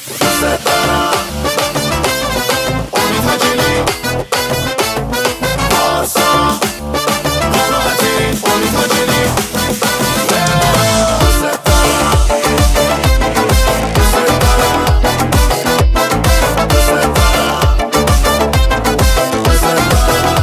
دوست دارم امید هجیلی پارسا قناعتی امید هجیلی دوست دارم دوست دارم دوست دارم دوست دارم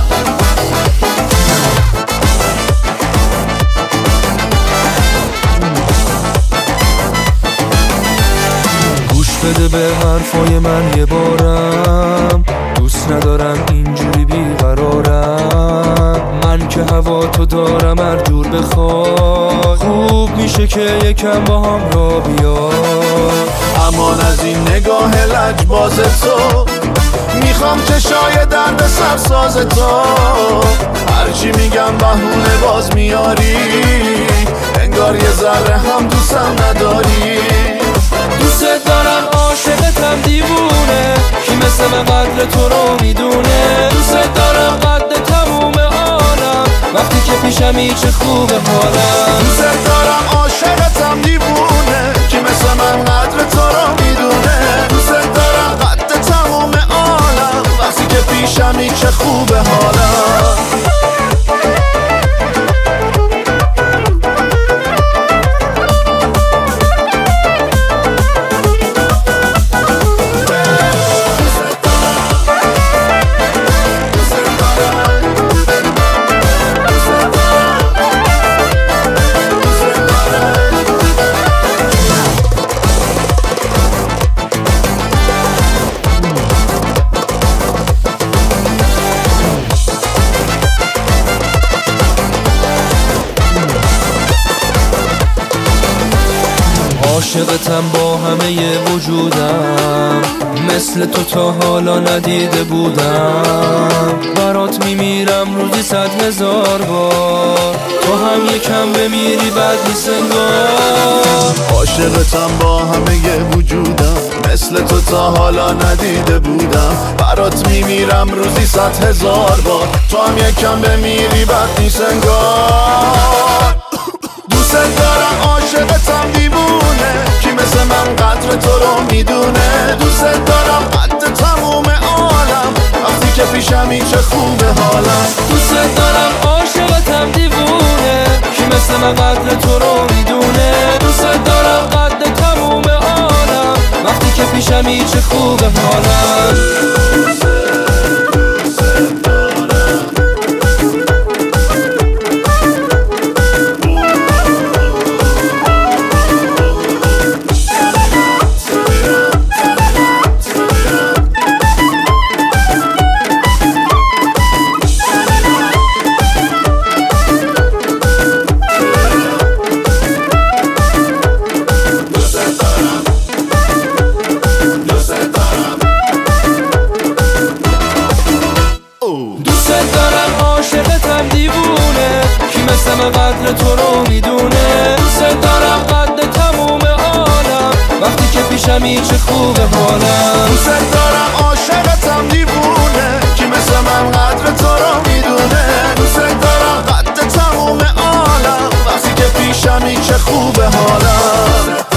گوش بده به حرفای من یه بارم، دوست ندارم اینجوری بیقرارم. من که هوا تو دارم هر جور بخوای، خوب میشه که یکم با هم را بیا. امان از این نگاه لجباز تو، میخوام چشای درد سرساز تو. هرچی میگم بهونه باز میاری، انگار یه ذره هم دوستم نداری. دوست دارم عاشقتم دیوونه، کی مثل من قدر تو رو میدونه. دوست دارم قد تموم عالم، وقتی که پیشمی چه خوبه حالم. دوست دارم عاشقتم دیوونه، کی مثل من قدر تو رو میدونه. دوست دارم قد تموم عالم، وقتی که پیشمی چه خوبه حالم. عاشقتم با همه وجودم، مثل تو تا حالا ندیده بودم. برات میمیرم روزی 100,000 بار، تو هم یکم بمیری بد نیست انگار. عاشقتم با همه وجودم، مثل تو تا حالا ندیده بودم. برات میمیرم روزی 100,000 بار، تو هم یکم بمیری بد نیست انگار. دوست دارم عاشقتم دیوونه، کی مثل من قدر تو رو میدونه. دوست دارم قد تموم عالم، وقتی که پیشمی چه خوبه حالم. دوست دارم عاشقتم دیوونه، کی مثل من قدر تو رو میدونه. دوست دارم قد تموم عالم، وقتی که پیشمی چه خوبه حالم. دوست دارم عاشقتم دیوونه، کی مثل من قدر تو رو میدونه. دوست دارم قد تموم عالم، وقتی که پیشمی چه خوبه حالم. دوست دارم عاشقتم دیوونه، کی مثل من قدر تو رو میدونه. دوست دارم قد تموم عالم، وقتی که پیشمی چه خوبه حالم.